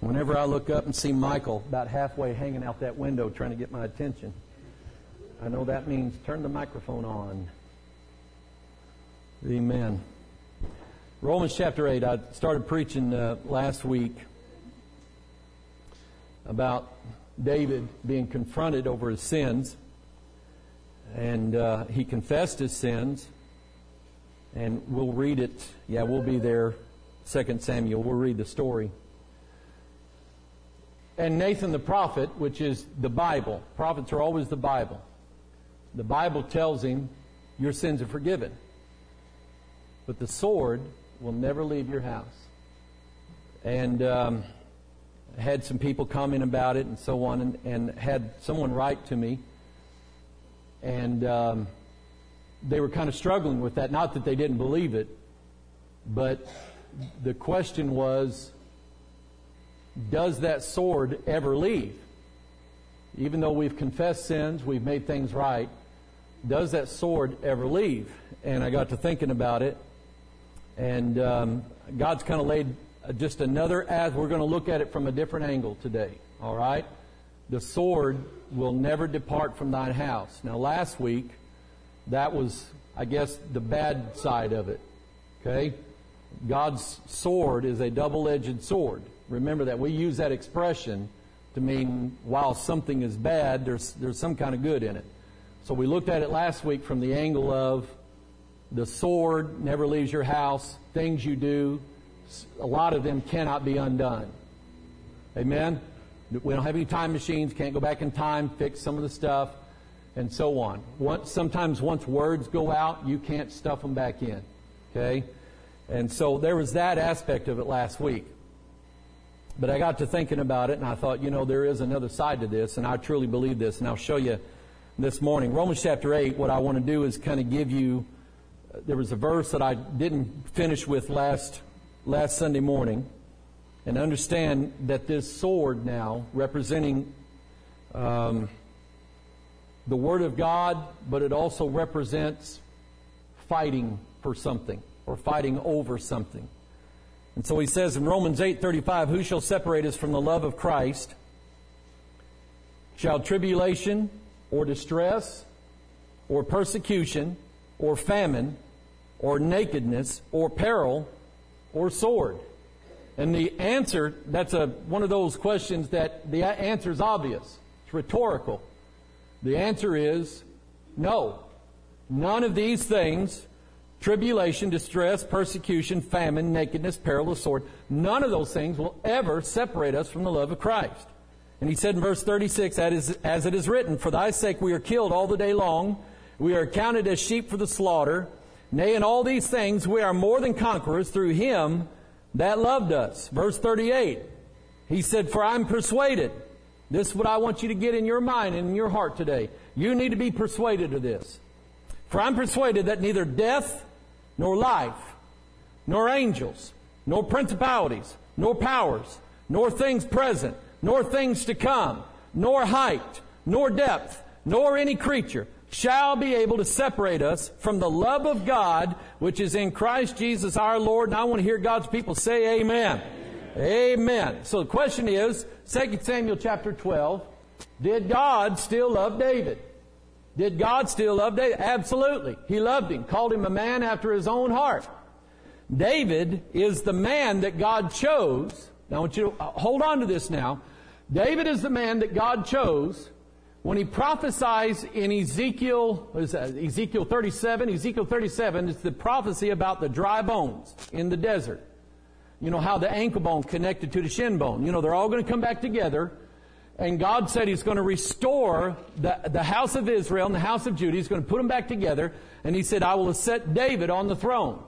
Whenever I look up and see Michael about halfway hanging out that window trying to get my attention, I know that means turn the microphone on. Amen. Romans chapter 8. I started preaching last week about David being confronted over his sins. And he confessed his sins. And we'll read it. Yeah, we'll be there. 2 Samuel. We'll read the story. And Nathan the prophet, which is the Bible. Prophets are always the Bible. The Bible tells him, your sins are forgiven. But the sword will never leave your house. And had some people comment about it and so on, and had someone write to me. And they were kind of struggling with that. Not that they didn't believe it, but the question was, does that sword ever leave? Even though we've confessed sins, we've made things right, does that sword ever leave? And I got to thinking about it, and God's kind of laid just another, as we're going to look at it from a different angle today. All right? The sword will never depart from thine house. Now, last week, that was, I guess, the bad side of it. Okay? God's sword is a double-edged sword. Remember that. We use that expression to mean while something is bad, there's some kind of good in it. So we looked at it last week from the angle of the sword never leaves your house. Things you do, a lot of them cannot be undone. Amen? We don't have any time machines, can't go back in time, fix some of the stuff, and so on. Sometimes once words go out, you can't stuff them back in. Okay? And so there was that aspect of it last week. But I got to thinking about it, and I thought, there is another side to this, and I truly believe this, and I'll show you this morning. Romans chapter 8, what I want to do is kind of give you, there was a verse that I didn't finish with last Sunday morning, and understand that this sword now, representing the Word of God, but it also represents fighting for something, or fighting over something. And so he says in Romans 8:35, who shall separate us from the love of Christ? Shall tribulation, or distress, or persecution, or famine, or nakedness, or peril, or sword? And the answer, that's one of those questions that the answer is obvious. It's rhetorical. The answer is no. None of these things, tribulation, distress, persecution, famine, nakedness, peril, or sword, none of those things will ever separate us from the love of Christ. And he said in verse 36, as it is written, for thy sake we are killed all the day long. We are counted as sheep for the slaughter. Nay, in all these things we are more than conquerors through him that loved us. Verse 38, he said, for I'm persuaded. This is what I want you to get in your mind and in your heart today. You need to be persuaded of this. For I'm persuaded that neither death, nor life, nor angels, nor principalities, nor powers, nor things present, nor things to come, nor height, nor depth, nor any creature shall be able to separate us from the love of God, which is in Christ Jesus our Lord. And I want to hear God's people say amen. Amen. So the question is, 2 Samuel chapter 12, did God still love David? Did God still love David? Absolutely. He loved him, called him a man after his own heart. David is the man that God chose. Now I want you to hold on to this now. David is the man that God chose when he prophesies in Ezekiel 37. Ezekiel 37 is the prophecy about the dry bones in the desert. You know how the ankle bone connected to the shin bone. They're all going to come back together. And God said He's going to restore the house of Israel and the house of Judah. He's going to put them back together. And He said, I will set David on the throne.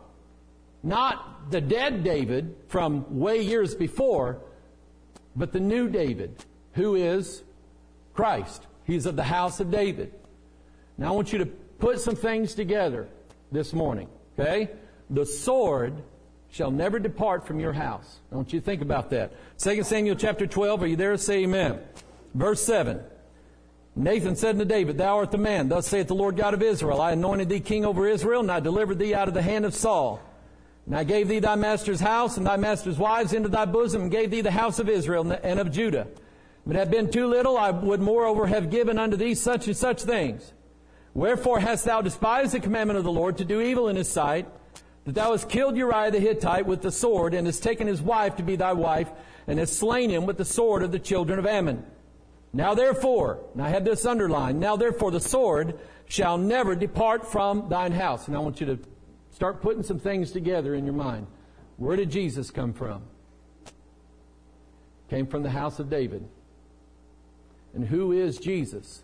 Not the dead David from way years before, but the new David, who is Christ. He's of the house of David. Now I want you to put some things together this morning. Okay? The sword shall never depart from your house. I want you to think about that. 2 Samuel chapter 12, are you there? Say amen. Verse 7. Nathan said unto David, thou art the man. Thus saith the Lord God of Israel, I anointed thee king over Israel, and I delivered thee out of the hand of Saul. And I gave thee thy master's house and thy master's wives into thy bosom, and gave thee the house of Israel and of Judah. If it had been too little, I would moreover have given unto thee such and such things. Wherefore hast thou despised the commandment of the Lord to do evil in his sight, that thou hast killed Uriah the Hittite with the sword, and hast taken his wife to be thy wife, and hast slain him with the sword of the children of Ammon. Now therefore, and I had this underlined, now therefore the sword shall never depart from thine house. And I want you to start putting some things together in your mind. Where did Jesus come from? Came from the house of David. And who is Jesus?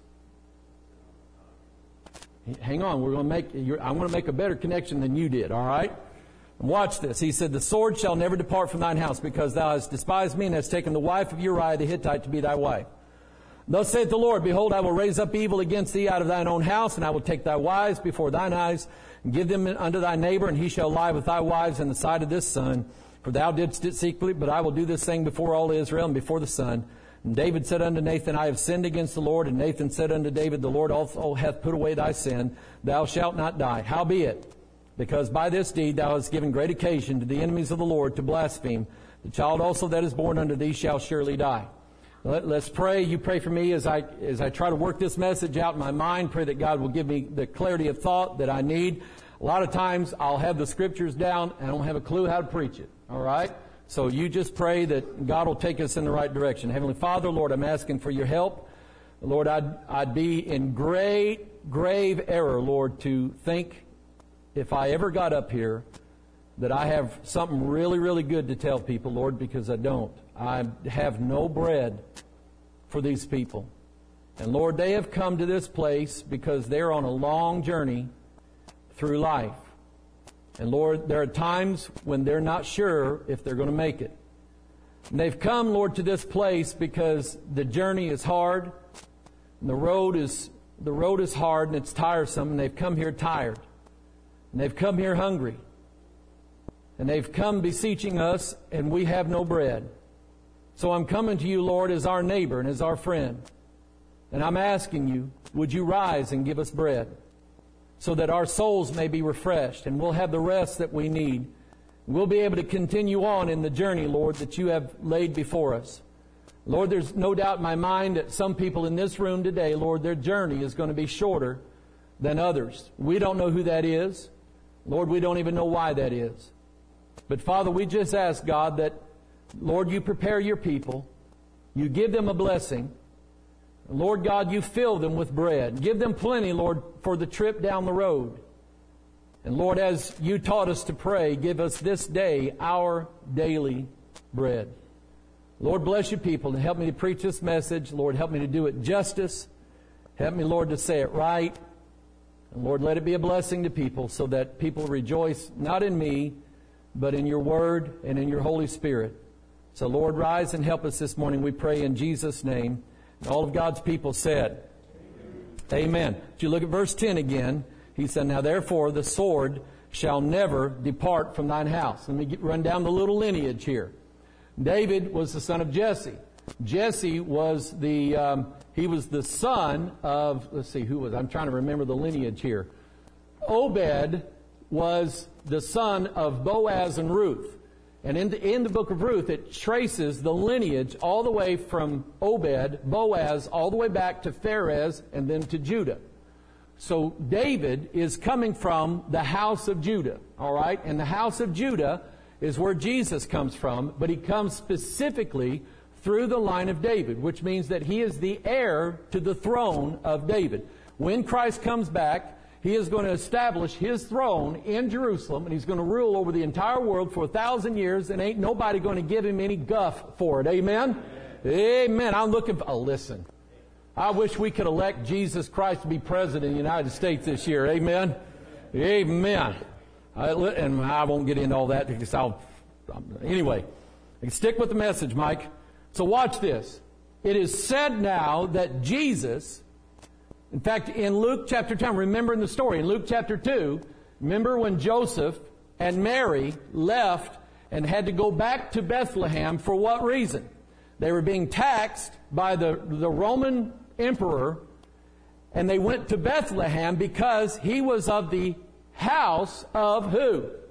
Hang on, I want to make a better connection than you did, all right? Watch this. He said, the sword shall never depart from thine house, because thou hast despised me and hast taken the wife of Uriah the Hittite to be thy wife. Thus saith the Lord, behold, I will raise up evil against thee out of thine own house, and I will take thy wives before thine eyes, and give them unto thy neighbor, and he shall lie with thy wives in the sight of this sun. For thou didst it secretly, but I will do this thing before all Israel and before the sun. And David said unto Nathan, I have sinned against the Lord. And Nathan said unto David, the Lord also hath put away thy sin. Thou shalt not die. Howbeit, because by this deed thou hast given great occasion to the enemies of the Lord to blaspheme, the child also that is born unto thee shall surely die. Let's pray. You pray for me as I try to work this message out in my mind. Pray that God will give me the clarity of thought that I need. A lot of times I'll have the scriptures down and I don't have a clue how to preach it. All right? So you just pray that God will take us in the right direction. Heavenly Father, Lord, I'm asking for your help. Lord, I'd be in grave error, Lord, to think if I ever got up here that I have something really, really good to tell people, Lord, because I don't. I have no bread for these people. And Lord, they have come to this place because they're on a long journey through life. And Lord, there are times when they're not sure if they're going to make it. And they've come, Lord, to this place because the journey is hard, and the road is hard and it's tiresome, and they've come here tired. And they've come here hungry. And they've come beseeching us, and we have no bread. So I'm coming to you, Lord, as our neighbor and as our friend. And I'm asking you, would you rise and give us bread so that our souls may be refreshed and we'll have the rest that we need. We'll be able to continue on in the journey, Lord, that you have laid before us. Lord, there's no doubt in my mind that some people in this room today, Lord, their journey is going to be shorter than others. We don't know who that is. Lord, we don't even know why that is. But Father, we just ask, God, that, Lord, you prepare your people. You give them a blessing. Lord God, you fill them with bread. Give them plenty, Lord, for the trip down the road. And Lord, as you taught us to pray, give us this day our daily bread. Lord, bless your people and help me to preach this message. Lord, help me to do it justice. Help me, Lord, to say it right. And Lord, let it be a blessing to people so that people rejoice not in me, but in your word and in your Holy Spirit. So, Lord, rise and help us this morning, we pray in Jesus' name. And all of God's people said, Amen. If you look at verse 10 again, he said, now therefore the sword shall never depart from thine house. Let me run down the little lineage here. David was the son of Jesse. Jesse was he was the son of, let's see, who was, I'm trying to remember the lineage here. Obed was the son of Boaz and Ruth. And in the book of Ruth, it traces the lineage all the way from Obed, Boaz, all the way back to Pharez, and then to Judah. So David is coming from the house of Judah, all right? And the house of Judah is where Jesus comes from, but he comes specifically through the line of David, which means that he is the heir to the throne of David. When Christ comes back, he is going to establish his throne in Jerusalem, and he's going to rule over the entire world for 1,000 years, and ain't nobody going to give him any guff for it. Amen? Amen. I'm looking for, listen, I wish we could elect Jesus Christ to be president of the United States this year. Amen? Amen. And I won't get into all that because anyway, stick with the message, Mike. So watch this. It is said now that Jesus, in fact, in Luke chapter 10, remember in the story, in Luke chapter 2, remember when Joseph and Mary left and had to go back to Bethlehem for what reason? They were being taxed by the Roman emperor, and they went to Bethlehem because he was of the house of who?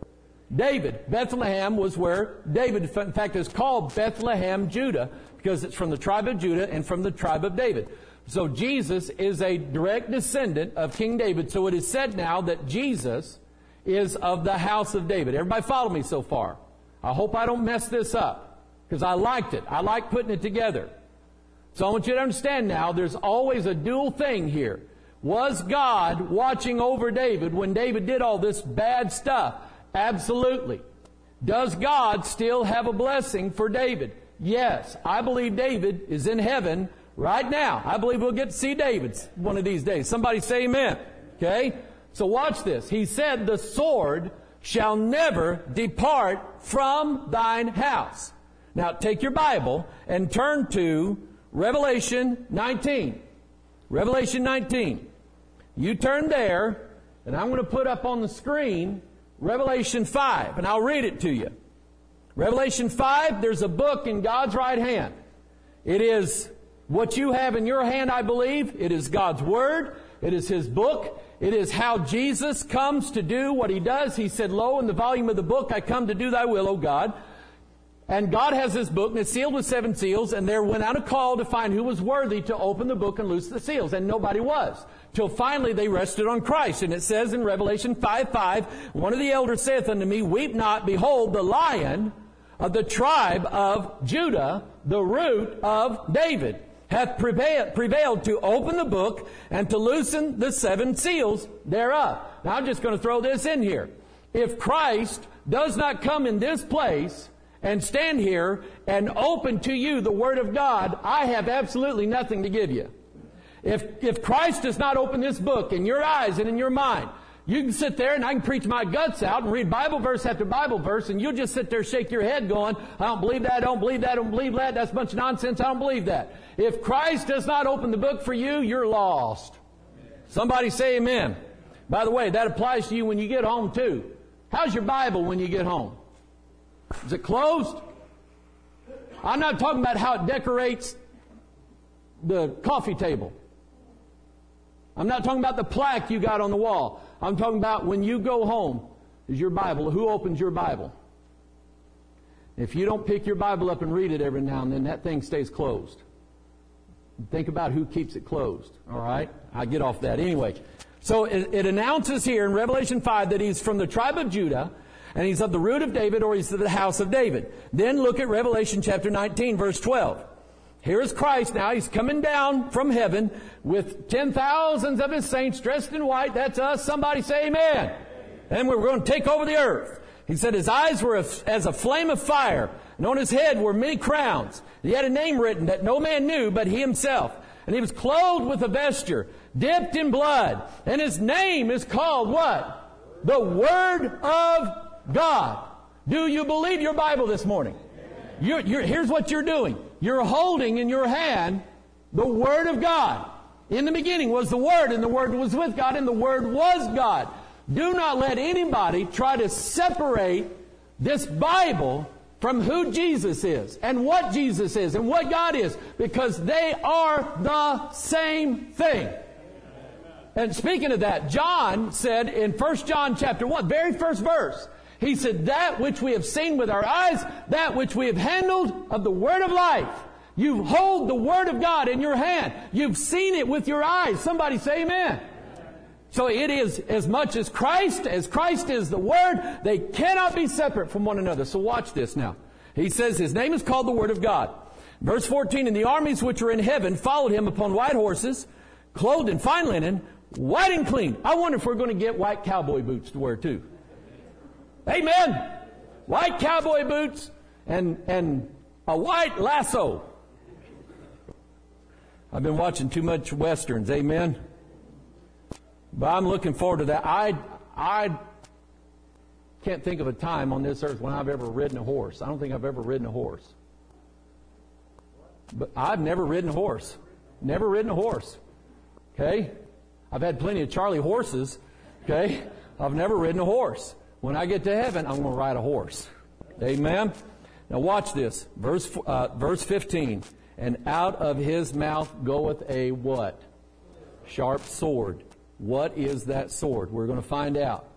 David. Bethlehem was where David, in fact, is called Bethlehem, Judah, because it's from the tribe of Judah and from the tribe of David. So Jesus is a direct descendant of King David. So it is said now that Jesus is of the house of David. Everybody follow me so far? I hope I don't mess this up, because I liked it. I like putting it together. So I want you to understand now, there's always a dual thing here. Was God watching over David when David did all this bad stuff? Absolutely. Does God still have a blessing for David? Yes. I believe David is in heaven right now. I believe we'll get to see David one of these days. Somebody say amen. Okay? So watch this. He said, the sword shall never depart from thine house. Now take your Bible and turn to Revelation 19. Revelation 19. You turn there, and I'm going to put up on the screen Revelation 5, and I'll read it to you. Revelation 5, there's a book in God's right hand. It is what you have in your hand, I believe. It is God's Word. It is His book. It is how Jesus comes to do what He does. He said, lo, in the volume of the book, I come to do thy will, O God. And God has this book, and it's sealed with 7 seals, and there went out a call to find who was worthy to open the book and loose the seals, and nobody was. Till finally they rested on Christ. And it says in Revelation 5:5, one of the elders saith unto me, weep not, behold, the Lion of the tribe of Judah, the root of David, hath prevailed to open the book and to loosen the 7 seals thereof. Now I'm just going to throw this in here. If Christ does not come in this place and stand here and open to you the Word of God, I have absolutely nothing to give you. If Christ does not open this book in your eyes and in your mind, you can sit there and I can preach my guts out and read Bible verse after Bible verse, and you'll just sit there, shake your head going, I don't believe that, I don't believe that, I don't believe that, that's a bunch of nonsense, I don't believe that. If Christ does not open the book for you, you're lost. Somebody say amen. By the way, that applies to you when you get home too. How's your Bible when you get home? Is it closed? I'm not talking about how it decorates the coffee table. I'm not talking about the plaque you got on the wall. I'm talking about when you go home, is your Bible. Who opens your Bible? If you don't pick your Bible up and read it every now and then, that thing stays closed. Think about who keeps it closed. All right? I get off that. Anyway, so it announces here in Revelation 5 that he's from the tribe of Judah, and he's of the root of David, or he's of the house of David. Then look at Revelation chapter 19, verse 12. Here is Christ now. He's coming down from heaven with 10,000s of His saints dressed in white. That's us. Somebody say amen. And we're going to take over the earth. He said His eyes were as a flame of fire, and on His head were many crowns. He had a name written that no man knew but He Himself. And He was clothed with a vesture dipped in blood. And His name is called what? The Word of God. Do you believe your Bible this morning? Here's what you're doing. You're holding in your hand the Word of God. In the beginning was the Word, and the Word was with God, and the Word was God. Do not let anybody try to separate this Bible from who Jesus is, and what Jesus is, and what God is, because they are the same thing. And speaking of that, John said in 1 John chapter 1, very first verse, he said, that which we have seen with our eyes, that which we have handled of the Word of life. You hold the Word of God in your hand. You've seen it with your eyes. Somebody say amen. So it is as much as Christ is the Word. They cannot be separate from one another. So watch this now. He says His name is called the Word of God. Verse 14, and the armies which are in heaven followed Him upon white horses, clothed in fine linen, white and clean. I wonder if we're going to get white cowboy boots to wear too. Amen. White cowboy boots and a white lasso. I've been watching too much Westerns. Amen. But I'm looking forward to that. I can't think of a time on this earth when I've ever ridden a horse. I don't think I've ever ridden a horse. But I've never ridden a horse. Never ridden a horse. Okay? I've had plenty of Charlie horses. Okay? I've never ridden a horse. When I get to heaven, I'm going to ride a horse. Amen? Now watch this. Verse 15. And out of His mouth goeth a what? Sharp sword. What is that sword? We're going to find out.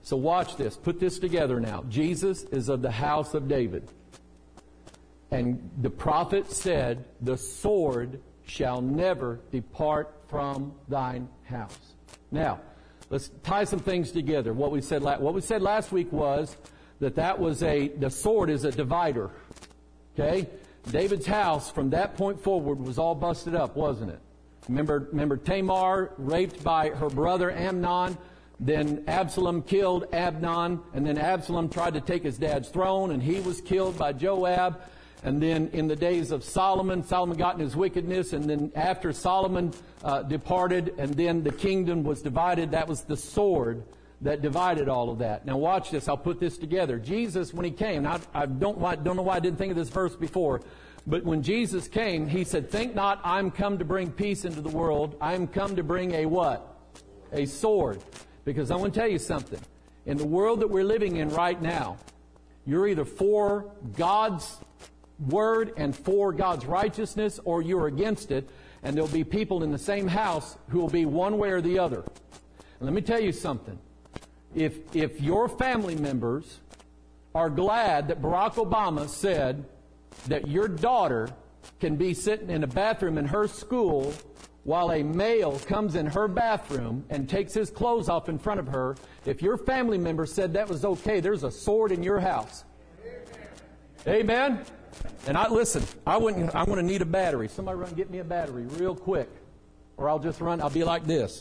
So watch this. Put this together now. Jesus is of the house of David. And the prophet said, the sword shall never depart from thine house. Now, let's tie some things together. What we said last week was that the sword is a divider. Okay? David's house from that point forward was all busted up, wasn't it? Remember Tamar raped by her brother Amnon. Then Absalom killed Amnon, and then Absalom tried to take his dad's throne, and he was killed by Joab. And then in the days of Solomon got in his wickedness, and then after Solomon departed, and then the kingdom was divided. That was the sword that divided all of that. Now watch this. I'll put this together. Jesus, when he came, I don't know why I didn't think of this verse before, but when Jesus came, he said, "Think not, I'm come to bring peace into the world. I'm come to bring a what? A sword." Because I want to tell you something. In the world that we're living in right now, you're either for God's Word and for God's righteousness, or you're against it, and there'll be people in the same house who will be one way or the other. And let me tell you something. If your family members are glad that Barack Obama said that your daughter can be sitting in a bathroom in her school while a male comes in her bathroom and takes his clothes off in front of her, if your family member said that was okay, there's a sword in your house. Amen? And I'm going to need a battery. Somebody run get me a battery real quick. Or I'll be like this.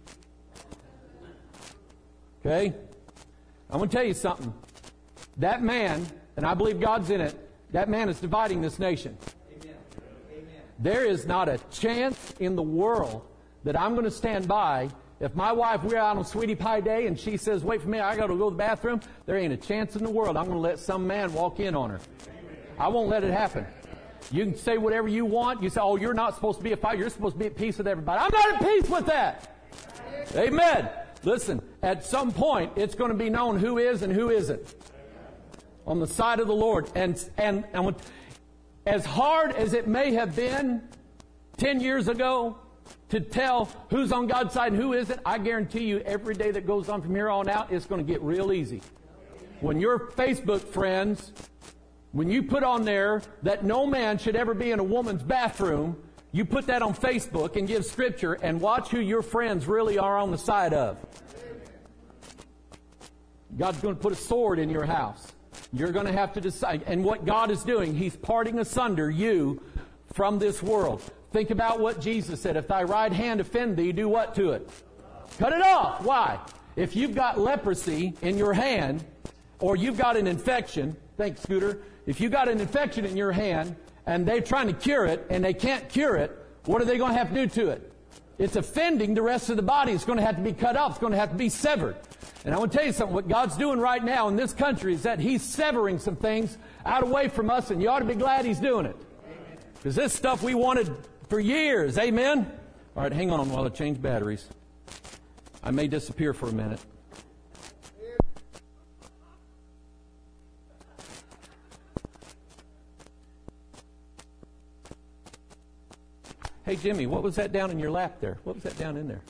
Okay? I'm going to tell you something. That man, and I believe God's in it, that man is dividing this nation. Amen. There is not a chance in the world that I'm going to stand by. If my wife, we're out on Sweetie Pie Day, and she says, "Wait for me, I got to go to the bathroom," there ain't a chance in the world I'm going to let some man walk in on her. I won't let it happen. You can say whatever you want. You say, "Oh, you're not supposed to be a fighter. You're supposed to be at peace with everybody." I'm not at peace with that. Amen. Listen, at some point, it's going to be known who is and who isn't on the side of the Lord. And as hard as it may have been 10 years ago to tell who's on God's side and who isn't, I guarantee you every day that goes on from here on out, it's going to get real easy. When your Facebook friends, when you put on there that no man should ever be in a woman's bathroom, you put that on Facebook and give scripture and watch who your friends really are on the side of. God's going to put a sword in your house. You're going to have to decide. And what God is doing, He's parting asunder you from this world. Think about what Jesus said. If thy right hand offend thee, do what to it? Cut it off. Why? If you've got leprosy in your hand, or you've got an infection, thanks, Scooter. If you've got an infection in your hand, and they're trying to cure it, and they can't cure it, what are they going to have to do to it? It's offending the rest of the body. It's going to have to be cut off. It's going to have to be severed. And I want to tell you something. What God's doing right now in this country is that He's severing some things out away from us, and you ought to be glad He's doing it. Because this stuff we wanted for years. Amen? All right, hang on while I change batteries. I may disappear for a minute. Hey, Jimmy, what was that down in your lap there? What was that down in there?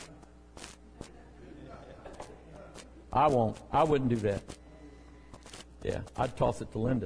I won't. I wouldn't do that. Yeah, I'd toss it to Linda.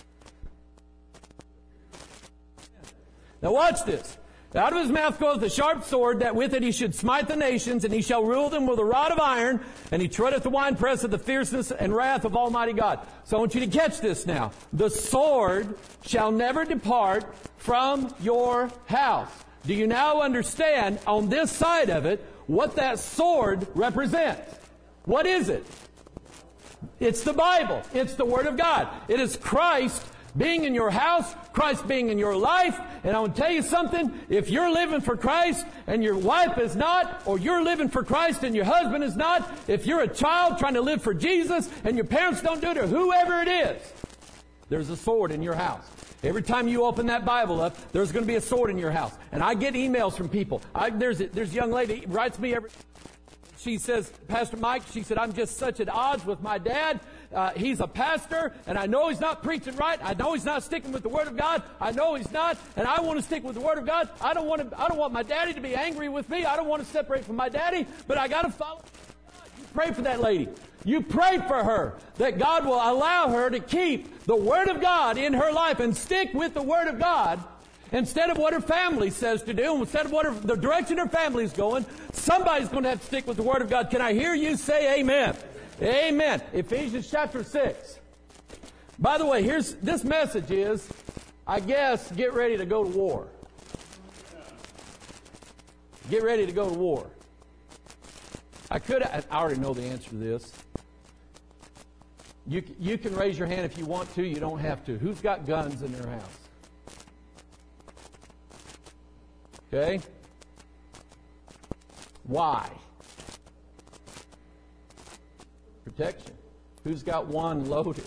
Now watch this. Out of his mouth goes the sharp sword, that with it he should smite the nations, and he shall rule them with a rod of iron, and he treadeth the winepress of the fierceness and wrath of Almighty God. So I want you to catch this now. The sword shall never depart from your house. Do you now understand on this side of it what that sword represents? What is it? It's the Bible. It's the Word of God. It is Christ being in your house, Christ being in your life. And I want to tell you something. If you're living for Christ and your wife is not, or you're living for Christ and your husband is not, if you're a child trying to live for Jesus and your parents don't do it, or whoever it is, there's a sword in your house. Every time you open that Bible up, there's going to be a sword in your house. And I get emails from people. There's a young lady who writes me every... She says, "Pastor Mike," she said, "I'm just such at odds with my dad. He's a pastor, and I know he's not preaching right. I know he's not sticking with the Word of God. I know he's not, and I want to stick with the Word of God. I don't want my daddy to be angry with me. I don't want to separate from my daddy, but I got to follow God. You pray for that lady. You pray for her that God will allow her to keep the Word of God in her life and stick with the Word of God instead of what her family says to do, instead of what the direction her family is going. Somebody's going to have to stick with the Word of God. Can I hear you say amen? Amen. Ephesians chapter 6. By the way, this message is, I guess, get ready to go to war. Get ready to go to war. I already know the answer to this. You can raise your hand if you want to. You don't have to. Who's got guns in their house? Okay? Why? Protection. Who's got one loaded?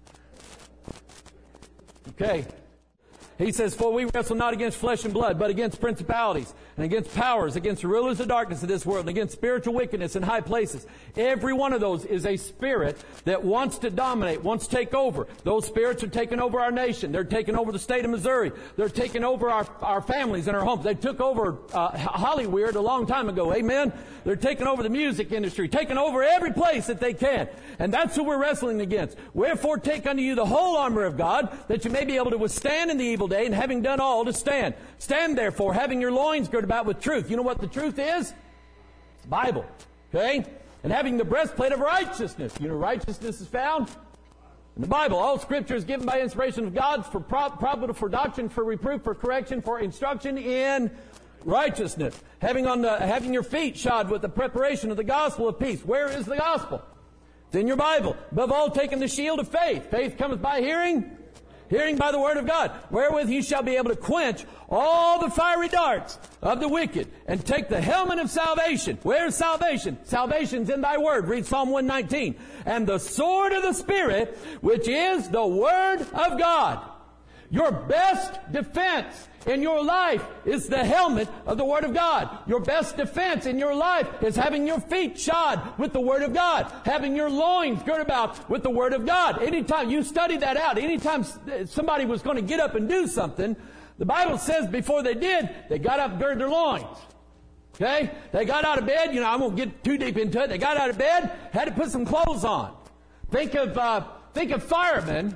Okay. He says, for we wrestle not against flesh and blood, but against principalities, and against powers, against the rulers of darkness of this world, and against spiritual wickedness in high places. Every one of those is a spirit that wants to dominate, wants to take over. Those spirits are taking over our nation. They're taking over the state of Missouri. They're taking over our families and our homes. They took over Hollywood a long time ago. Amen? They're taking over the music industry, taking over every place that they can. And that's who we're wrestling against. Wherefore take unto you the whole armor of God, that you may be able to withstand in the evil day, and having done all, to stand. Stand therefore, having your loins girded about with truth. You know what the truth is? It's the Bible. Okay? And having the breastplate of righteousness. You know righteousness is found in the Bible. All Scripture is given by inspiration of God, for profitable for doctrine, for reproof, for correction, for instruction in righteousness. Having your feet shod with the preparation of the gospel of peace. Where is the gospel? It's in your Bible. Above all, taking the shield of faith. Faith cometh by hearing. Hearing by the word of God, wherewith you shall be able to quench all the fiery darts of the wicked, and take the helmet of salvation. Where's salvation? Salvation's in thy word. Read Psalm 119. And the sword of the Spirit, which is the word of God. Your best defense in your life is the helmet of the Word of God. Your best defense in your life is having your feet shod with the Word of God. Having your loins girded about with the Word of God. Anytime you study that out, anytime somebody was going to get up and do something, the Bible says before they did, they got up and girded their loins. Okay? They got out of bed. I won't get too deep into it. They got out of bed, had to put some clothes on. Think of firemen.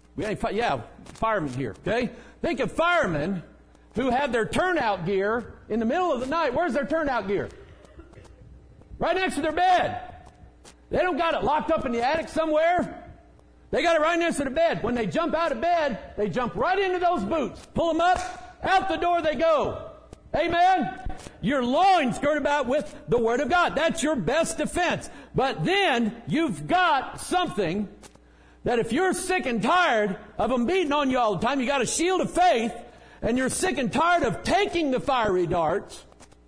Firemen here. Okay? Think of firemen who have their turnout gear in the middle of the night. Where's their turnout gear? Right next to their bed. They don't got it locked up in the attic somewhere. They got it right next to the bed. When they jump out of bed, they jump right into those boots. Pull them up, out the door they go. Amen? Your loins girded about with the Word of God. That's your best defense. But then you've got something that if you're sick and tired of them beating on you all the time, you got a shield of faith, and you're sick and tired of taking the fiery darts,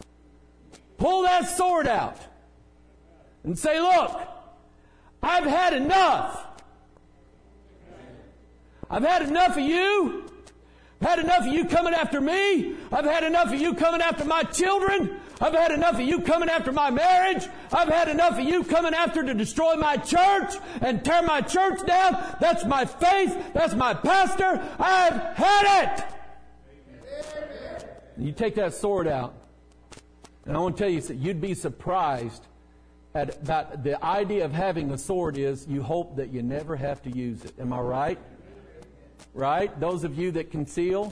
pull that sword out and say, look, I've had enough. I've had enough of you. I've had enough of you coming after me. I've had enough of you coming after my children. I've had enough of you coming after my marriage. I've had enough of you coming after to destroy my church and tear my church down. That's my faith. That's my pastor. I've had it. You take that sword out, and I want to tell you, you'd be surprised at that. The idea of having a sword is you hope that you never have to use it. Am I right? Right? Those of you that conceal.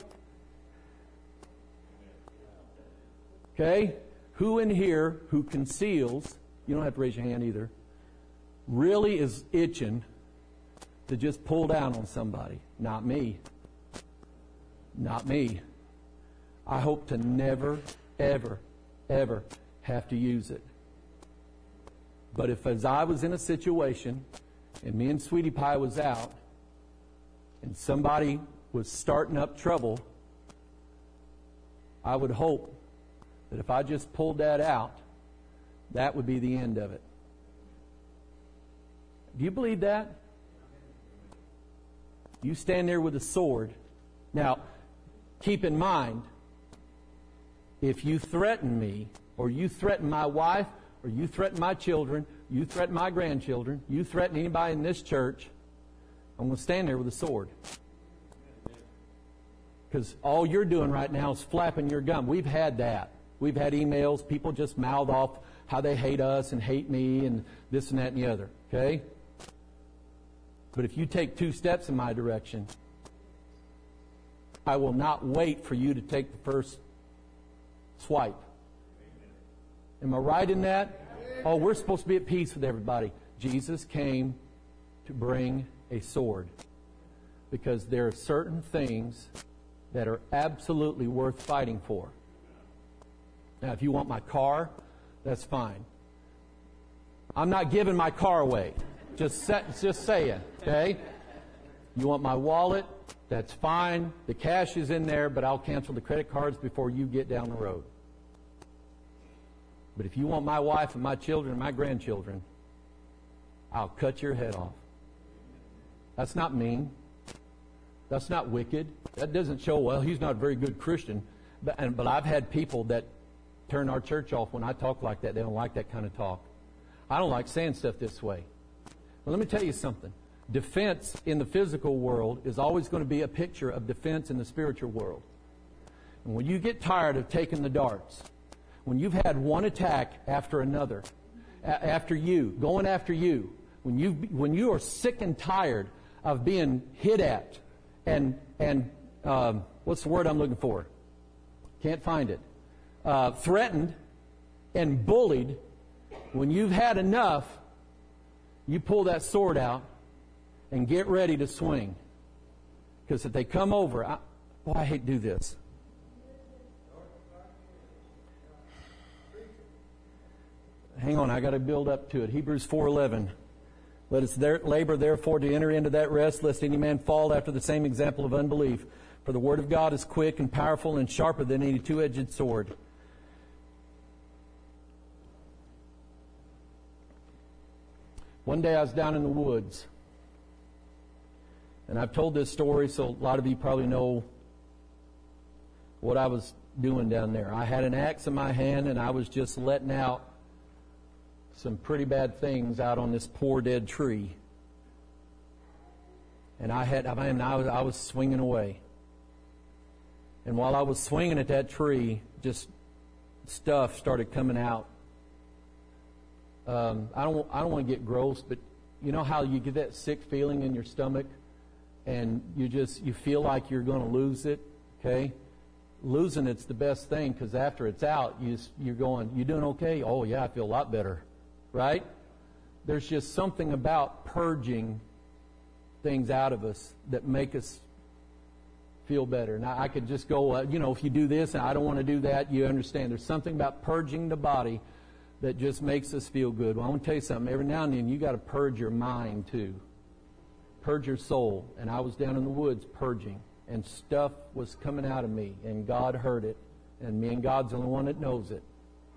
Okay? Who in here who conceals, you don't have to raise your hand either, really is itching to just pull down on somebody? Not me. Not me. I hope to never, ever, ever have to use it. But if as I was in a situation and me and Sweetie Pie was out and somebody was starting up trouble, I would hope that if I just pulled that out, that would be the end of it. Do you believe that? You stand there with a sword. Now, keep in mind, if you threaten me, or you threaten my wife, or you threaten my children, you threaten my grandchildren, you threaten anybody in this church, I'm going to stand there with a sword. Because all you're doing right now is flapping your gum. We've had that. We've had emails, people just mouth off how they hate us and hate me and this and that and the other. Okay? But if you take 2 steps in my direction, I will not wait for you to take the first swipe. Am I right in that? Oh, we're supposed to be at peace with everybody. Jesus came to bring a sword, because there are certain things that are absolutely worth fighting for. Now, if you want my car, that's fine. I'm not giving my car away. Just saying, okay? You want my wallet? That's fine. The cash is in there, but I'll cancel the credit cards before you get down the road. But if you want my wife and my children and my grandchildren, I'll cut your head off. That's not mean. That's not wicked. That doesn't show, well, he's not a very good Christian. But I've had people that turn our church off when I talk like that. They don't like that kind of talk. I don't like saying stuff this way. Well, let me tell you something. Defense in the physical world is always going to be a picture of defense in the spiritual world. And when you get tired of taking the darts, when you've had one attack after another, going after you, when you are sick and tired of being hit at and what's the word I'm looking for? Can't find it. Threatened and bullied, when you've had enough, you pull that sword out and get ready to swing. Because if they come over, I hate to do this. Hang on, I got to build up to it. Hebrews 4:11. Let us labor therefore to enter into that rest, lest any man fall after the same example of unbelief. For the word of God is quick and powerful and sharper than any two-edged sword. One day I was down in the woods. And I've told this story, so a lot of you probably know what I was doing down there. I had an axe in my hand, and I was just letting out some pretty bad things out on this poor dead tree. And I was swinging away. And while I was swinging at that tree, just stuff started coming out. I don't want to get gross, but you know how you get that sick feeling in your stomach, and you feel like you're going to lose it. Okay, losing it's the best thing, because after it's out, you're going, you doing okay? Oh yeah, I feel a lot better, right? There's just something about purging things out of us that make us feel better. Now I could just go, if you do this and I don't want to do that, you understand. There's something about purging the body that just makes us feel good. Well, I want to tell you something. Every now and then you got to purge your mind too. Purge your soul. And I was down in the woods purging, and stuff was coming out of me, and God heard it, and me and God's the only one that knows it.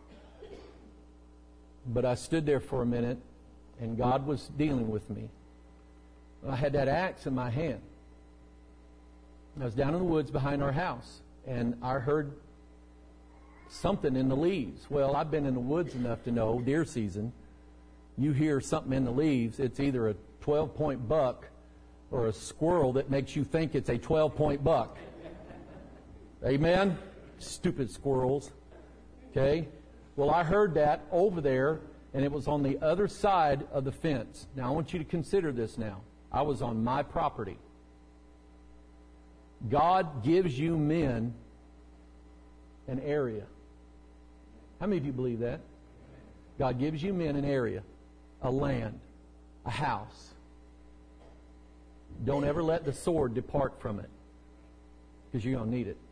But I stood there for a minute, and God was dealing with me. I had that axe in my hand. I was down in the woods behind our house, and I heard something in the leaves. Well, I've been in the woods enough to know, deer season, you hear something in the leaves, it's either a 12-point buck or a squirrel that makes you think it's a 12-point buck. Amen? Stupid squirrels. Okay? Well, I heard that over there, and it was on the other side of the fence. Now, I want you to consider this now. I was on my property. God gives you men an area. How many of you believe that? God gives you men an area, a land, a house. Don't ever let the sword depart from it, because you're going to need it.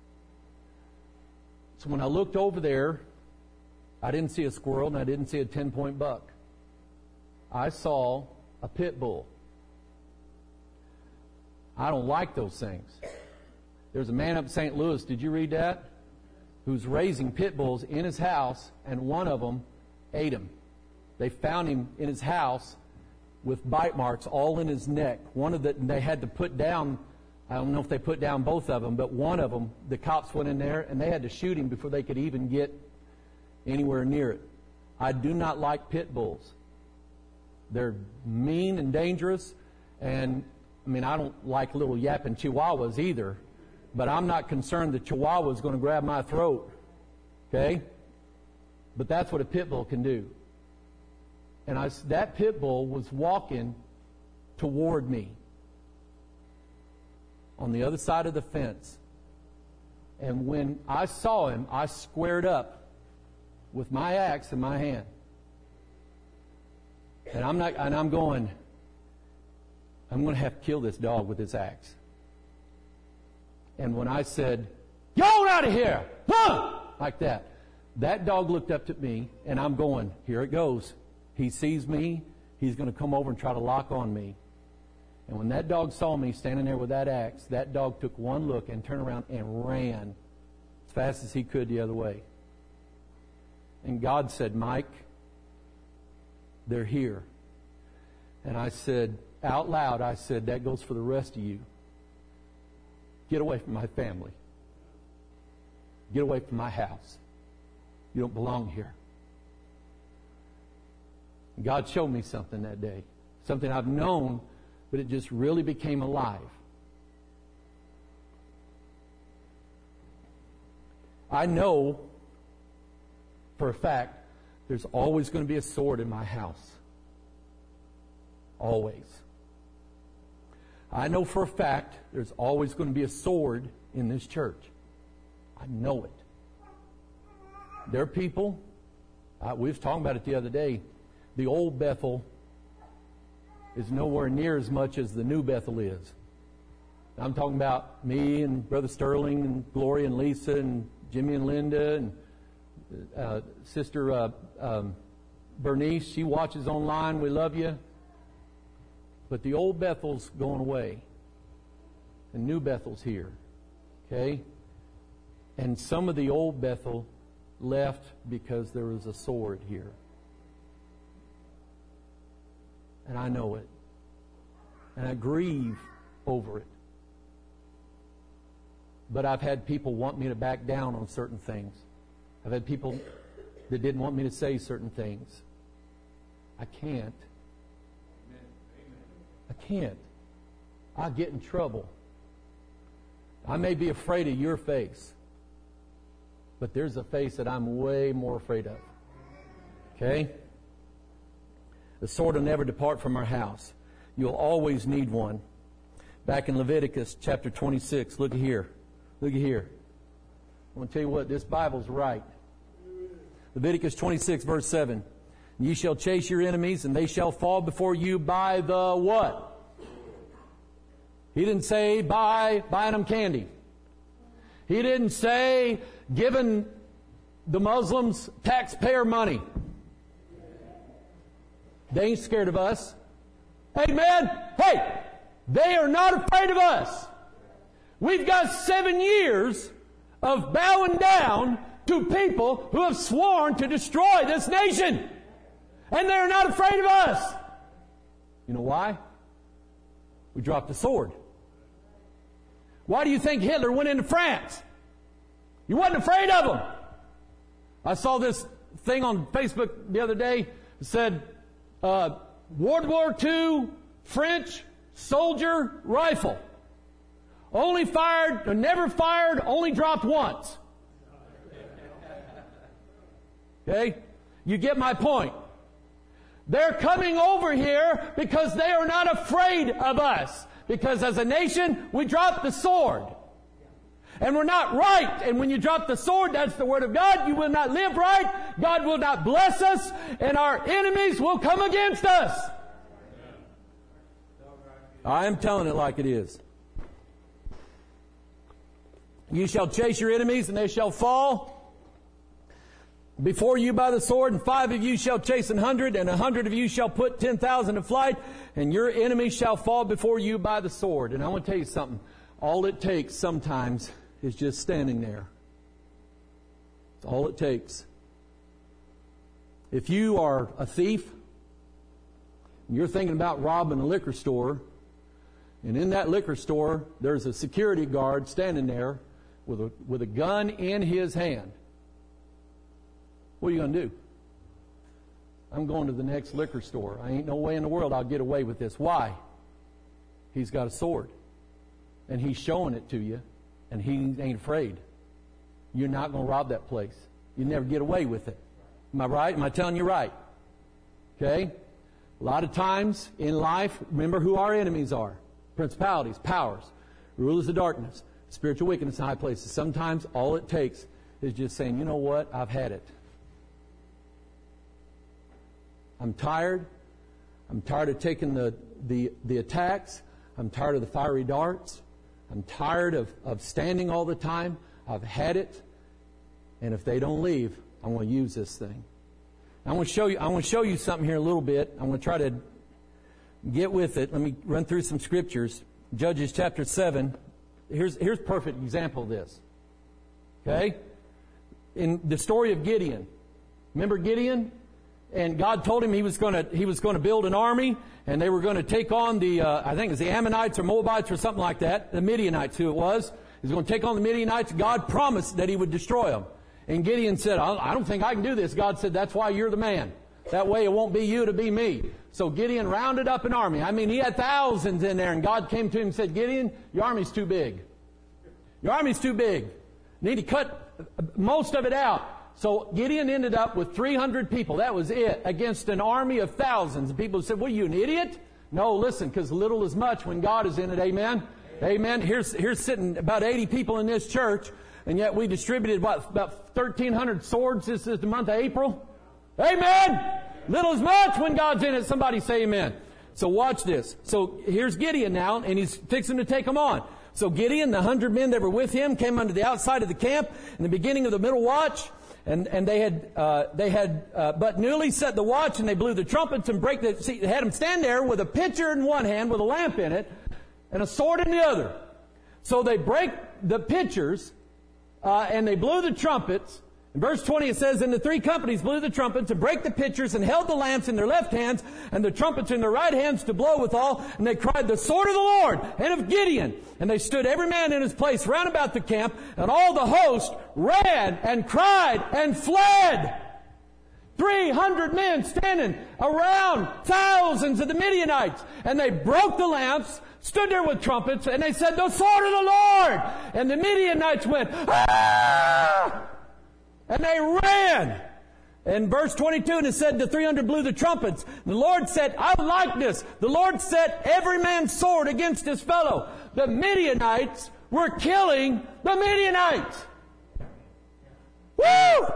So when I looked over there, I didn't see a squirrel and I didn't see a 10-point buck. I saw a pit bull. I don't like those things. There's a man up in St. Louis, did you read that? Who's raising pit bulls in his house, and one of them ate him. They found him in his house with bite marks all in his neck. They had to put down, I don't know if they put down both of them, but one of them, the cops went in there and they had to shoot him before they could even get anywhere near it. I do not like pit bulls. They're mean and dangerous, and I don't like little yapping chihuahuas either, but I'm not concerned the chihuahua is going to grab my throat. Okay? But that's what a pit bull can do. And that pit bull was walking toward me on the other side of the fence. And when I saw him, I squared up with my axe in my hand. And I'm going to have to kill this dog with this axe. And when I said, "Get on out of here!" Huh! Like that dog looked up at me, and I'm going, here it goes. He sees me, he's going to come over and try to lock on me. And when that dog saw me standing there with that axe, that dog took one look and turned around and ran as fast as he could the other way. And God said, "Mike, they're here." And I said, out loud, I said, "That goes for the rest of you. Get away from my family. Get away from my house. You don't belong here." God showed me something that day. Something I've known, but it just really became alive. I know for a fact there's always going to be a sword in my house. Always. I know for a fact there's always going to be a sword in this church. I know it. There are people, we was talking about it the other day, the old Bethel is nowhere near as much as the new Bethel is. I'm talking about me and Brother Sterling and Gloria and Lisa and Jimmy and Linda and Sister Bernice. She watches online. We love you. But the old Bethel's going away. And new Bethel's here. Okay? And some of the old Bethel left because there was a sword here. And I know it. And I grieve over it. But I've had people want me to back down on certain things. I've had people that didn't want me to say certain things. I can't. I can't. I get in trouble. I may be afraid of your face, but there's a face that I'm way more afraid of. Okay? The sword will never depart from our house. You'll always need one. Back in Leviticus chapter 26, look at here. Look at here. I want to tell you what, this Bible's right. Leviticus 26, verse 7. "Ye shall chase your enemies, and they shall fall before you by the" what? He didn't say by buying them candy. He didn't say giving the Muslims taxpayer money. They ain't scared of us. Amen? Hey, they are not afraid of us. We've got 7 years of bowing down to people who have sworn to destroy this nation. And they're not afraid of us. You know why? We dropped the sword. Why do you think Hitler went into France? He wasn't afraid of them. I saw this thing on Facebook the other day. It said, World War II French soldier rifle. Never fired, only dropped once. Okay? You get my point. They're coming over here because they are not afraid of us. Because as a nation, we dropped the sword. And we're not right. And when you drop the sword, that's the Word of God, you will not live right. God will not bless us. And our enemies will come against us. I am telling it like it is. You shall chase your enemies, and they shall fall before you by the sword, and 5 of you shall chase 100, and 100 of you shall put 10,000 to flight, and your enemies shall fall before you by the sword. And I want to tell you something. All it takes sometimes is just standing there. That's all it takes. If you are a thief, and you're thinking about robbing a liquor store, and in that liquor store there's a security guard standing there with a gun in his hand, what are you going to do? I'm going to the next liquor store. I ain't no way in the world I'll get away with this. Why? He's got a sword. And he's showing it to you. And he ain't afraid. You're not going to rob that place. You never get away with it. Am I right? Am I telling you right? Okay? A lot of times in life, remember who our enemies are. Principalities, powers, rulers of darkness, spiritual wickedness in high places. Sometimes all it takes is just saying, you know what? I've had it. I'm tired. I'm tired of taking the attacks. I'm tired of the fiery darts. I'm tired of standing all the time. I've had it. And if they don't leave, I'm going to use this thing. I want to show you something here a little bit. I'm going to try to get with it. Let me run through some scriptures. Judges chapter 7. Here's a perfect example of this. Okay? In the story of Gideon. Remember Gideon? And God told him he was going to build an army, and they were going to take on the I think it was the Ammonites or Moabites or something like that. The Midianites, who it was. He was going to take on the Midianites. God promised that he would destroy them. And Gideon said, I don't think I can do this. God said, that's why you're the man. That way it won't be you, it'll be me. So Gideon rounded up an army. I mean, he had thousands in there, and God came to him and said, Gideon, your army's too big. Your army's too big. You need to cut most of it out. So Gideon ended up with 300 people. That was it, against an army of thousands. And people said, well, you an idiot? No, listen, because little is much when God is in it. Amen? Amen. Here's sitting about 80 people in this church, and yet we distributed about 1,300 swords. This is the month of April. Amen. Little is much when God's in it. Somebody say amen. So watch this. So here's Gideon now, and he's fixing to take them on. So Gideon, the 100 men that were with him, came under the outside of the camp in the beginning of the middle watch, and they had but newly set the watch, and they blew the trumpets and they had them stand there with a pitcher in one hand with a lamp in it, and a sword in the other. So they break the pitchers, and they blew the trumpets. In verse 20 it says, and the three companies blew the trumpets and brake the pitchers and held the lamps in their left hands and the trumpets in their right hands to blow withal. And they cried, the sword of the Lord and of Gideon. And they stood every man in his place round about the camp, and all the host ran and cried and fled. 300 men standing around thousands of the Midianites. And they broke the lamps, stood there with trumpets, and they said, the sword of the Lord! And the Midianites went, ah! And they ran. In verse 22, and it said the 300 blew the trumpets. The Lord said, I like this. The Lord set every man's sword against his fellow. The Midianites were killing the Midianites. Woo!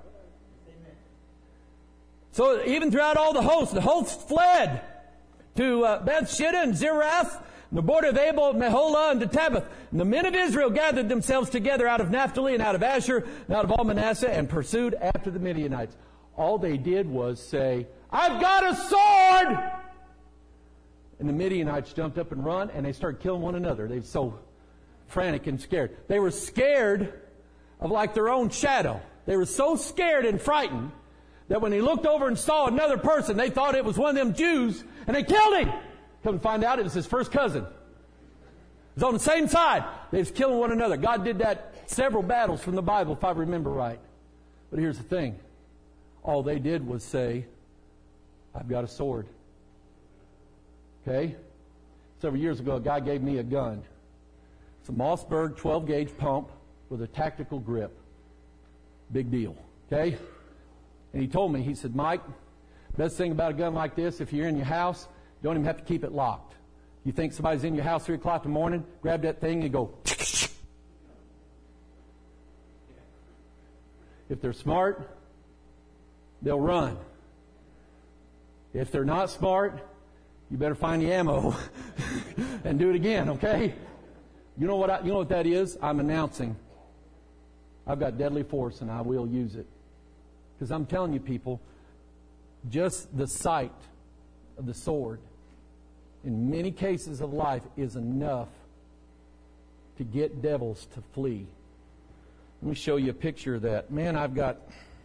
So even throughout all the hosts fled to Bethshitta and Zerath, the border of Abel, Meholah, and to Tabbath. And the men of Israel gathered themselves together out of Naphtali and out of Asher and out of all Manasseh and pursued after the Midianites. All they did was say, I've got a sword! And the Midianites jumped up and run, and they started killing one another. They were so frantic and scared. They were scared of like their own shadow. They were so scared and frightened that when they looked over and saw another person, they thought it was one of them Jews, and they killed him. Come to find out, it was his first cousin. It was on the same side. They was killing one another. God did that several battles from the Bible, if I remember right. But here's the thing. All they did was say, I've got a sword. Okay? Several years ago, a guy gave me a gun. It's a Mossberg 12-gauge pump with a tactical grip. Big deal. Okay? And he told me, he said, Mike, best thing about a gun like this, if you're in your house, you don't even have to keep it locked. You think somebody's in your house 3 o'clock in the morning, grab that thing and go. If they're smart, they'll run. If they're not smart, you better find the ammo and do it again, okay? You know what that is? I'm announcing I've got deadly force and I will use it. Because I'm telling you people, just the sight of the sword in many cases of life is enough to get devils to flee. Let me show you a picture of that. Man, I've got...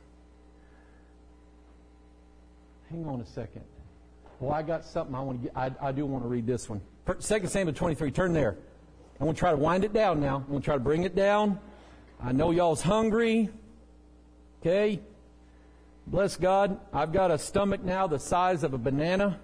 Hang on a second. Well, I got something I want to get... I do want to read this one. 2 Samuel 23. Turn there. I'm going to try to wind it down now. I'm going to try to bring it down. I know y'all's hungry. Okay? Bless God. I've got a stomach now the size of a banana.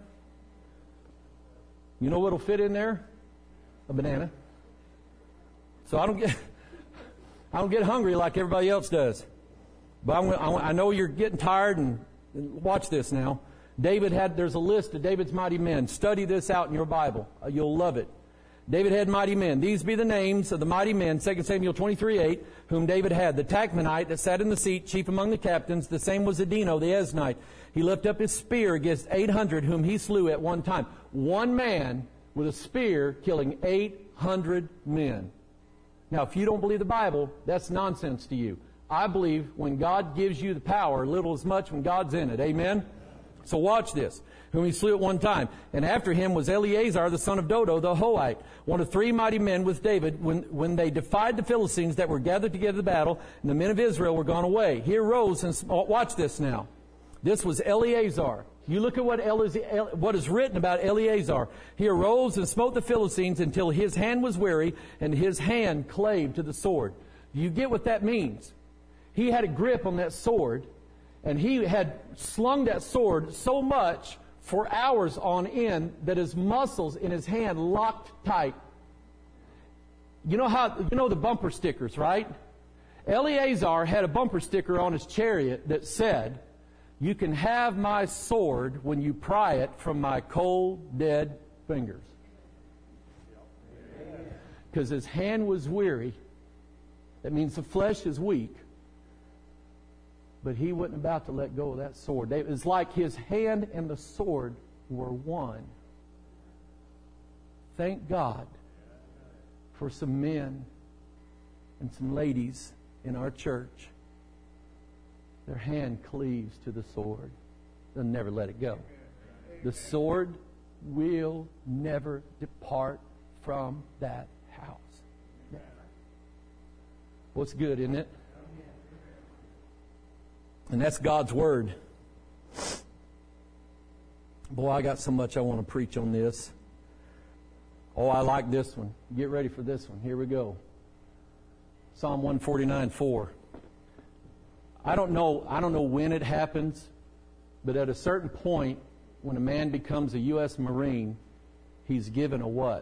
You know what'll fit in there? A banana. So I don't get hungry like everybody else does. But I know you're getting tired, and watch this now. There's a list of David's mighty men. Study this out in your Bible. You'll love it. David had mighty men. These be the names of the mighty men, 2 Samuel 23:8, whom David had. The Tachmonite that sat in the seat, chief among the captains, the same was Adino the Eznite. He lifted up his spear against 800, whom he slew at one time. One man with a spear killing 800 men. Now, if you don't believe the Bible, that's nonsense to you. I believe when God gives you the power, little is much when God's in it. Amen? So watch this. Whom he slew at one time. And after him was Eleazar, the son of Dodo, the Hoite, one of 3 mighty men with David, when they defied the Philistines that were gathered together to battle, and the men of Israel were gone away. He arose and, watch this now. This was Eleazar. You look at what is written about Eleazar. He arose and smote the Philistines until his hand was weary, and his hand clave to the sword. Do you get what that means? He had a grip on that sword, and he had slung that sword so much for hours on end that his muscles in his hand locked tight. You know the bumper stickers, right? Eleazar had a bumper sticker on his chariot that said, "You can have my sword when you pry it from my cold, dead fingers." Because his hand was weary. That means the flesh is weak. But he wasn't about to let go of that sword. It was like his hand and the sword were one. Thank God for some men and some ladies in our church. Their hand cleaves to the sword. They'll never let it go. The sword will never depart from that house. Never. What's good, isn't it? And that's God's Word. Boy, I got so much I want to preach on this. Oh, I like this one. Get ready for this one. Here we go. Psalm 149:4. I don't know when it happens, but at a certain point, when a man becomes a U.S. Marine, he's given a what?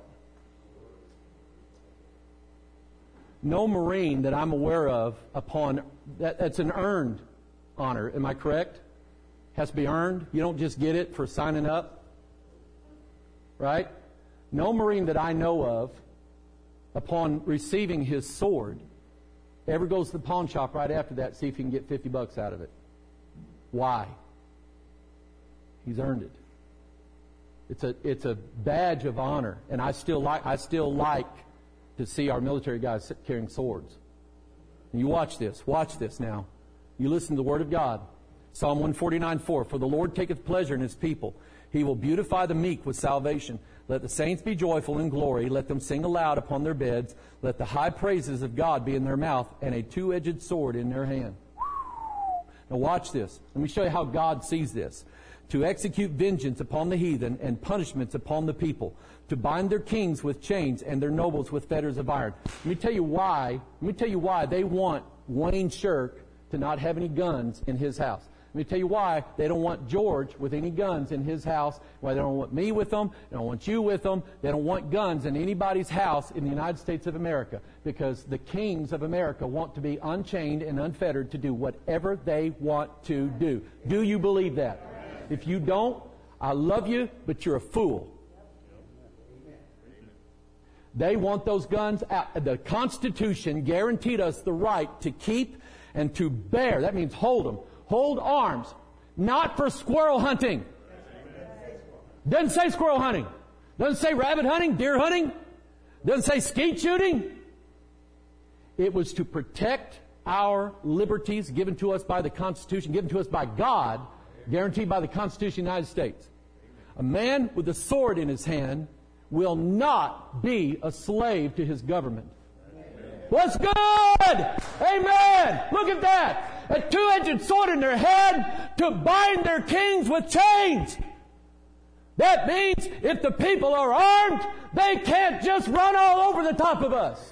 No Marine that I'm aware of that's an earned honor. Am I correct? Has to be earned. You don't just get it for signing up. Right? No Marine that I know of, upon receiving his sword, ever goes to the pawn shop right after that to see if he can get $50 out of it. Why? He's earned it. It's a badge of honor, and I still like to see our military guys carrying swords. And you watch this. Watch this now. You listen to the Word of God. Psalm 149:4. For the Lord taketh pleasure in His people. He will beautify the meek with salvation. Let the saints be joyful in glory. Let them sing aloud upon their beds. Let the high praises of God be in their mouth, and a two-edged sword in their hand. Now watch this. Let me show you how God sees this. To execute vengeance upon the heathen and punishments upon the people. To bind their kings with chains and their nobles with fetters of iron. Let me tell you why they want Wayne Shirk to not have any guns in his house. Let me tell you why they don't want George with any guns in his house, why they don't want me with them, they don't want you with them, they don't want guns in anybody's house in the United States of America, because the kings of America want to be unchained and unfettered to do whatever they want to do. Do you believe that? If you don't, I love you, but you're a fool. They want those guns out. The Constitution guaranteed us the right to keep and to bear. That means hold them. Hold arms. Not for squirrel hunting. Doesn't say squirrel hunting. Doesn't say rabbit hunting, deer hunting. Doesn't say skeet shooting. It was to protect our liberties given to us by the Constitution, given to us by God, guaranteed by the Constitution of the United States. A man with a sword in his hand will not be a slave to his government. What's good? Amen. Look at that. A two-edged sword in their head to bind their kings with chains. That means if the people are armed, they can't just run all over the top of us.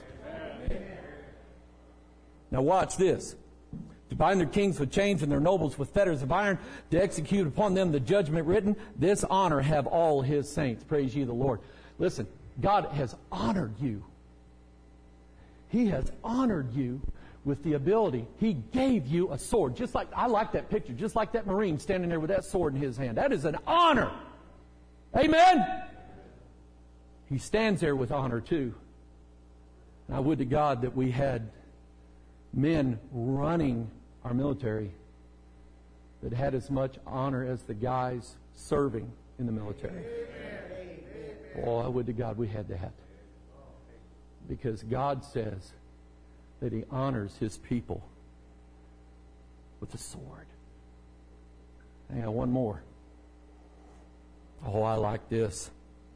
Now watch this. To bind their kings with chains and their nobles with fetters of iron, to execute upon them the judgment written, this honor have all His saints. Praise ye the Lord. Listen, God has honored you. He has honored you with the ability. He gave you a sword. Just like, I like that picture, just like that Marine standing there with that sword in his hand. That is an honor. Amen? He stands there with honor too. And I would to God that we had men running our military that had as much honor as the guys serving in the military. Oh, I would to God we had that. Because God says that He honors His people with a sword. Hang on, one more. Oh, I like this.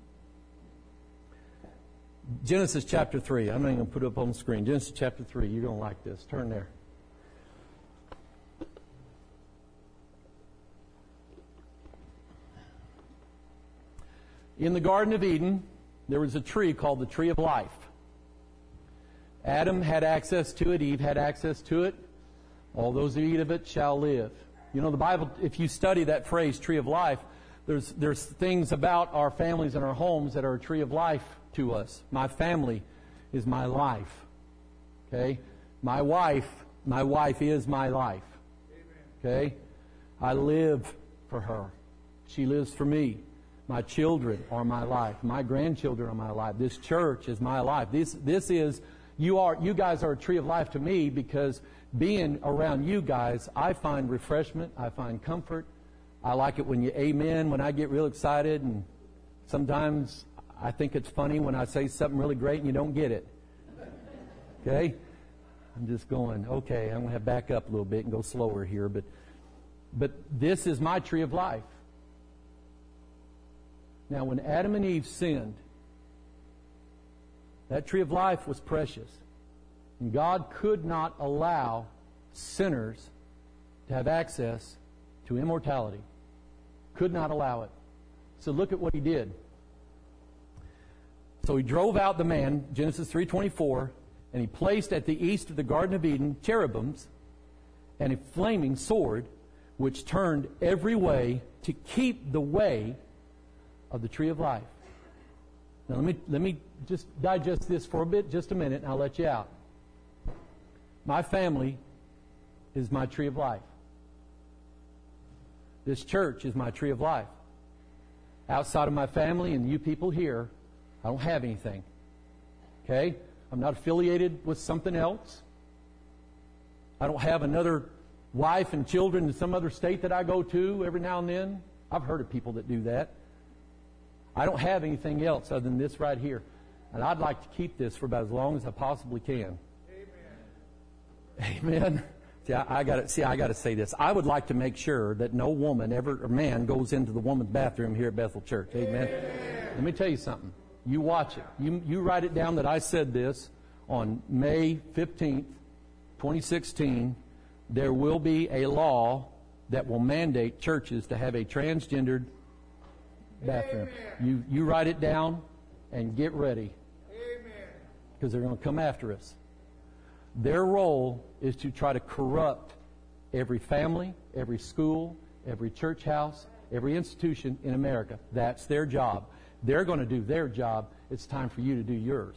Genesis chapter 3. I'm not even going to put it up on the screen. Genesis chapter 3. You're going to like this. Turn there. In the Garden of Eden, there was a tree called the Tree of Life. Adam had access to it. Eve had access to it. All those who eat of it shall live. You know, the Bible, if you study that phrase, Tree of Life, there's things about our families and our homes that are a tree of life to us. My family is my life. Okay? My wife is my life. Okay? I live for her. She lives for me. My children are my life. My grandchildren are my life. This church is my life. This is, you guys are a tree of life to me, because being around you guys, I find refreshment. I find comfort. I like it when you amen, when I get real excited, and sometimes I think it's funny when I say something really great and you don't get it. Okay? I'm just going, okay, I'm going to have to back up a little bit and go slower here, but this is my tree of life. Now, when Adam and Eve sinned, that tree of life was precious. And God could not allow sinners to have access to immortality. Could not allow it. So look at what He did. So He drove out the man, Genesis 3:24, and He placed at the east of the Garden of Eden cherubims and a flaming sword, which turned every way to keep the way of the tree of life. Now let me just digest this for a bit, just a minute, and I'll let you out. My family is my tree of life. This church is my tree of life. Outside of my family and you people here, I don't have anything. Okay? I'm not affiliated with something else. I don't have another wife and children in some other state that I go to every now and then. I've heard of people that do that. I don't have anything else other than this right here. And I'd like to keep this for about as long as I possibly can. Amen. Amen. I got to say this. I would like to make sure that no woman or man goes into the woman's bathroom here at Bethel Church. Amen. Let me tell you something. You watch it. You write it down that I said this on May 15th, 2016. There will be a law that will mandate churches to have a transgendered bathroom. You write it down and get ready. Because they're going to come after us. Their role is to try to corrupt every family, every school, every church house, every institution in America. That's their job. They're going to do their job. It's time for you to do yours.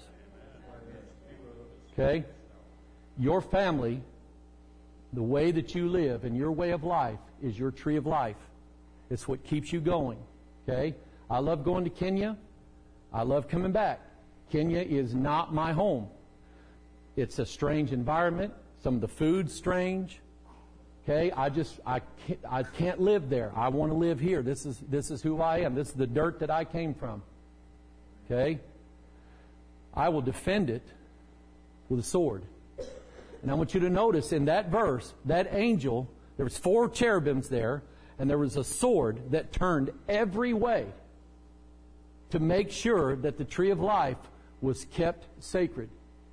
Okay? Your family, the way that you live and your way of life is your tree of life. It's what keeps you going. Okay? I love going to Kenya. I love coming back. Kenya is not my home. It's a strange environment. Some of the food's strange. Okay, I can't live there. I want to live here. This is who I am. This is the dirt that I came from. Okay? I will defend it with a sword. And I want you to notice in that verse, that angel, there was 4 cherubims there, and there was a sword that turned every way to make sure that the tree of life was kept sacred.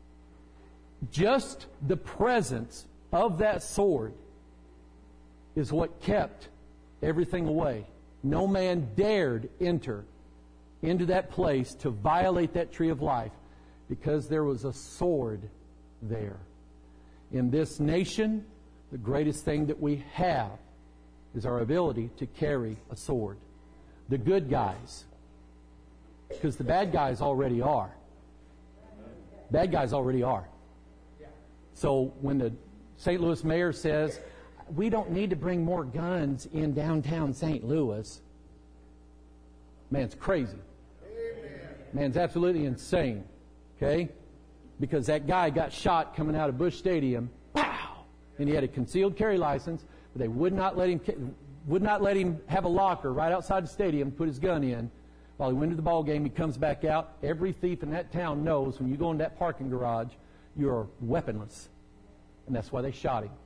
Just the presence of that sword is what kept everything away. No man dared enter into that place to violate that tree of life because there was a sword there. In this nation, the greatest thing that we have is our ability to carry a sword. The good guys, because the bad guys already are. Bad guys already are. So when the St. Louis mayor says, we don't need to bring more guns in downtown St. Louis, man's crazy. Man's absolutely insane. Okay? Because that guy got shot coming out of Busch Stadium. Wow! And he had a concealed carry license, but they would not let him have a locker right outside the stadium, put his gun in. While he went to the ball game, he comes back out. Every thief in that town knows when you go in that parking garage, you're weaponless. And that's why they shot him.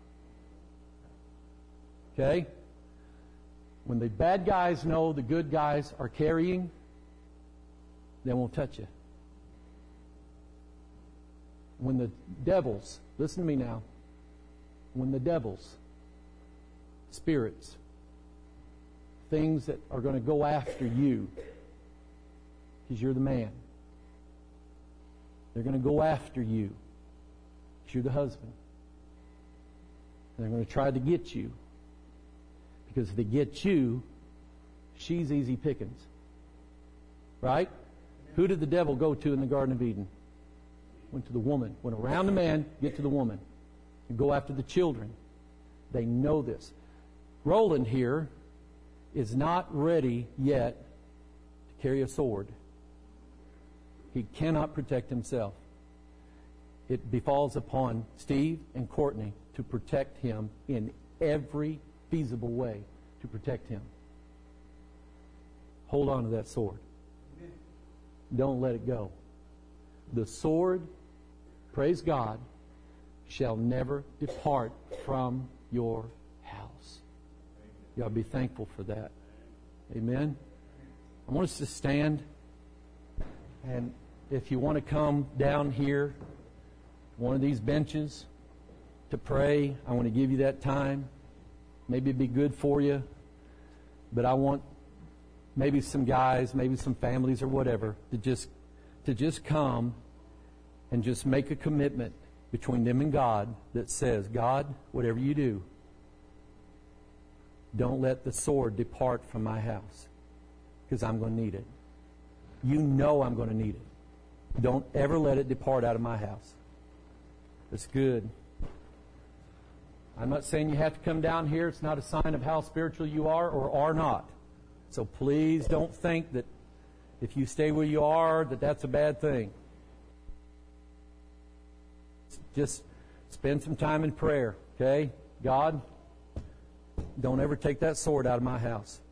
Okay? When the bad guys know the good guys are carrying, they won't touch you. When the devils, listen to me now, when the devils, spirits, things that are going to go after you, because you're the man, they're going to go after you, because you're the husband. And they're going to try to get you. Because if they get you, she's easy pickings. Right? Who did the devil go to in the Garden of Eden? Went to the woman. Went around the man, get to the woman. And go after the children. They know this. Roland here is not ready yet to carry a sword. He cannot protect himself. It befalls upon Steve and Courtney to protect him in every feasible way to protect him. Hold on to that sword. Don't let it go. The sword, praise God, shall never depart from your house. You ought to be thankful for that. Amen. I want us to stand, and if you want to come down here, one of these benches, to pray, I want to give you that time. Maybe it'd be good for you, but I want maybe some guys, maybe some families or whatever, to just come and just make a commitment between them and God that says, God, whatever you do, don't let the sword depart from my house, because I'm going to need it. You know I'm going to need it. Don't ever let it depart out of my house. That's good. I'm not saying you have to come down here. It's not a sign of how spiritual you are or are not. So please don't think that if you stay where you are, that that's a bad thing. Just spend some time in prayer, okay? God, don't ever take that sword out of my house.